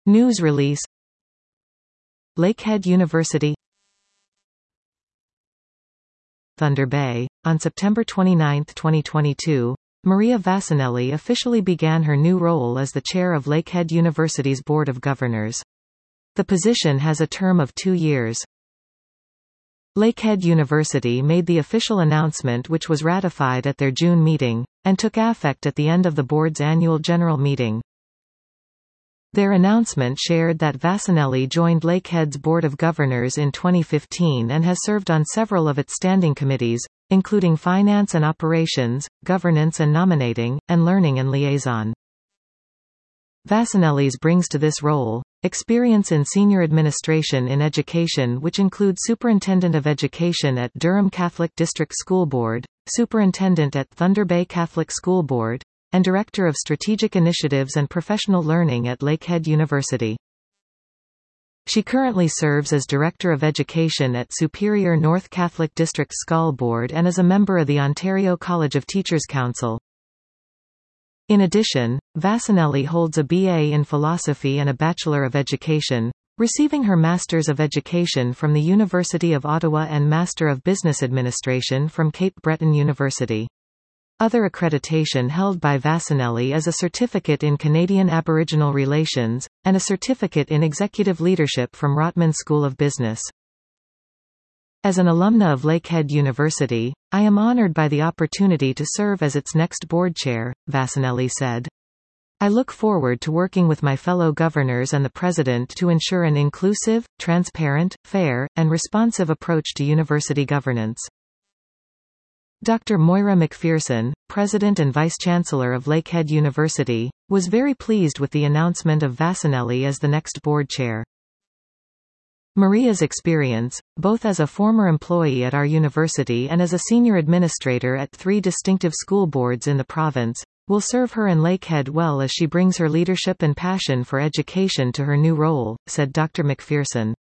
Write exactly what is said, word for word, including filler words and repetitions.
News release. Lakehead University, Thunder Bay. On September twenty-ninth, twenty twenty-two, Maria Vasanelli officially began her new role as the chair of Lakehead University's Board of Governors. The position has a term of two years. Lakehead University made the official announcement, which was ratified at their June meeting, and took effect at the end of the board's annual general meeting. Their announcement shared that Vasanelli joined Lakehead's Board of Governors in twenty fifteen and has served on several of its standing committees, including Finance and Operations, Governance and Nominating, and Learning and Liaison. Vasanelli's brings to this role experience in senior administration in education, which includes Superintendent of Education at Durham Catholic District School Board, Superintendent at Thunder Bay Catholic School Board, and Director of Strategic Initiatives and Professional Learning at Lakehead University. She currently serves as Director of Education at Superior North Catholic District School Board and is a member of the Ontario College of Teachers Council. In addition, Vasanelli holds a B A in Philosophy and a Bachelor of Education, receiving her Masters of Education from the University of Ottawa and Master of Business Administration from Cape Breton University. Other accreditation held by Vasanelli is a Certificate in Canadian Aboriginal Relations, and a Certificate in Executive Leadership from Rotman School of Business. As an alumna of Lakehead University, I am honored by the opportunity to serve as its next board chair, Vasanelli said. I look forward to working with my fellow governors and the President to ensure an inclusive, transparent, fair, and responsive approach to university governance. Doctor Moira McPherson, President and Vice-Chancellor of Lakehead University, was very pleased with the announcement of Vasanelli as the next board chair. Maria's experience, both as a former employee at our university and as a senior administrator at three distinctive school boards in the province, will serve her and Lakehead well as she brings her leadership and passion for education to her new role, said Doctor McPherson.